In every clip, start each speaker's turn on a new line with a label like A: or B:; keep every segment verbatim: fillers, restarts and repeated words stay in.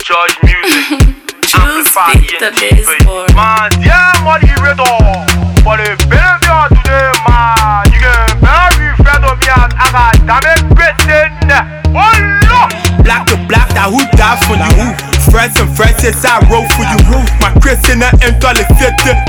A: Judge Music. Amplify
B: the baseboard.
A: Man, yeah, money redo. But the behavior today, man, you can very friend of me and I got damn it, written. Oh, no.
C: Black to black, that who die for you. Friends and friends, yes, I roll for you. My Christian and enter the city.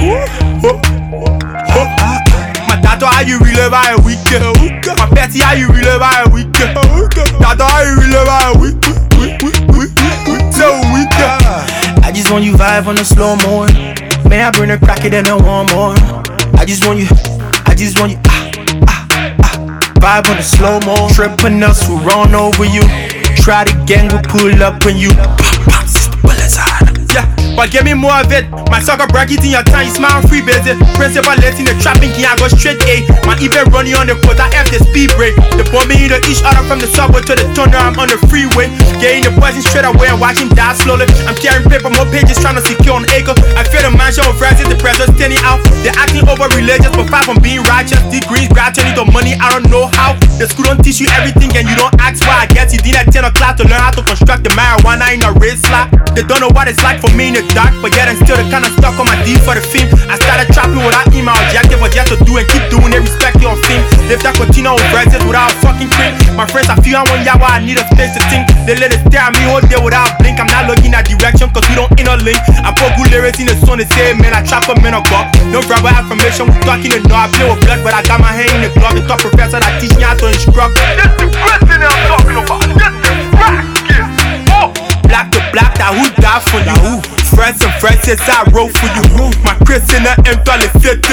C: My tato, how you really buy a weekend? My petty, how you really buy a weekend? Tato, how you really buy a weekend? So weekend.
D: I just want you vibe on the slow mo. May I bring a crack it and I want more. I just want you, I just want you, ah, ah, ah. Vibe on the slow mo. Tripping us, we run over you. Try the gang, we pull up on you.
C: Yeah, but give me more of it. My sucker bracket in your time, you smile free busy. Principal letting the trapping king, I go straight A. My even running on the quota F the speed break. The bombing into each other from the subway to the tunnel, I'm on the freeway. Getting the poison straight away and watching die slowly. I'm carrying paper, more pages trying to secure an acre. I feel the mansion of rises, the pressure standing out. They're acting over religious, but far from being righteous. Degrees, gradually the money, I don't know how. The school don't teach you everything and you don't ask why. I guess you did at ten o'clock to learn how to construct the marijuana in a race slot. They don't know what it's like for me in the dark, but yet I'm still the kind of stuck on my D for the film. I started trapping without email objective, but just to do and keep doing it, respect your thing. Live that continue with verses without a fucking cream. My friends, I feel I want y'all while I need a space to think. They let it stare at me all day without a blink. I'm not looking at direction, cause we don't interlink. I put good lyrics in the song, they say, man, I trap a man of God. No verbal affirmation, we talking the know. I play with blood, but I got my hand in the glove. The top professor that teach me how to instruct.
A: This the question I'm talking about. This the practice. Oh.
C: Black to black, that who die for you. Friends and friends, yes, I roll for you. My Christian and enter the city.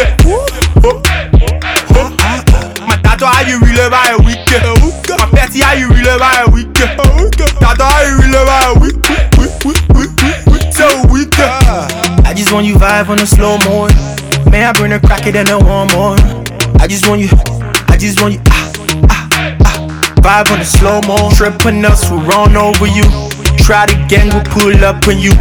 C: My tato, how you really buy a weekend? My petty, how you really buy a weekend? Tato, how you really buy a weekend? So weekend.
D: I just want you vibe on the slow mo. May I bring a crack it and I want more. I just want you, I just want you, ah, ah, ah. Vibe on the slow mo. Tripping us, we run over you. Try the gang, we pull up on you.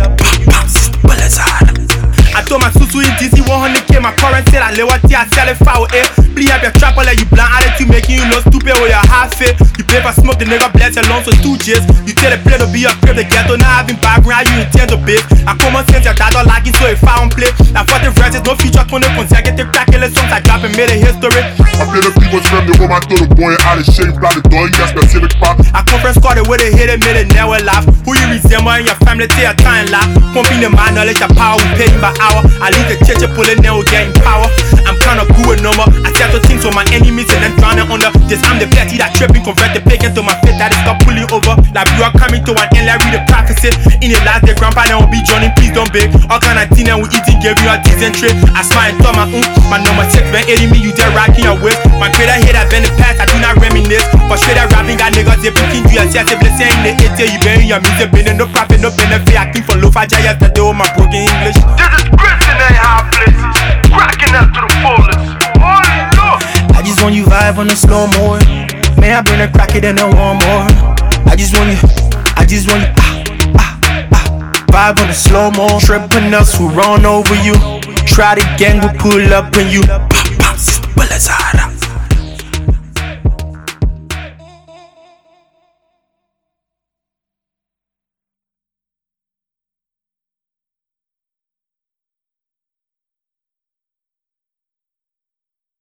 C: I told my susu in D C one hundred K, my current sale, I lay what I sell it foul eh. Bleed up your trap, let you blind attitude, making you look stupid with your half fit. You pay for smoke, the nigga bless your lungs for two G's. You tell the play to be a crib, the ghetto, now having background, how you intend to base. I come on sense, your dad don't like it, so if I don't play. I fought the verses, no feature, twenty consecutive crackle songs, I drop and made a history.
E: I play the people's friend, they want my little boy out of shape, like the door, you got specific pop.
C: I come from squad with a hit it, made it never laugh. Who you resemble in your family, take your time laugh. Pumping the mind, knowledge, your power, we pay you by hour. I leave the church pulling now, getting power. I'm kinda cool with number. I settle things for my enemies and then drowning under. This I'm the petty that tripping, convert the pagan to my faith that is stop pulling over. Like we are coming to an end, like read the prophecy. In the last day, grandpa then will be joining, please don't beg. All kind of thing and we eating, give you a decent trade. I smile and thought my own. My number six, when hitting me, you there rocking your waist. My greater hit, I've been the past, I do not reminisce. But straight up rapping, got niggas, they picking you yourself, they blessing in the eight you burying your music, been no profit, no benefit. I came from low fire yesterday with my broken English.
A: This is Christian and high places. Cracking up to the fullest. Oh, look.
D: I just want you vibe on the slow mo. May I bring a crack it and I want more. I just want you, I just want you, ah, ah, ah. Vibe on the slow mo. Tripping us, we run over you. Try the gang, we pull up on you.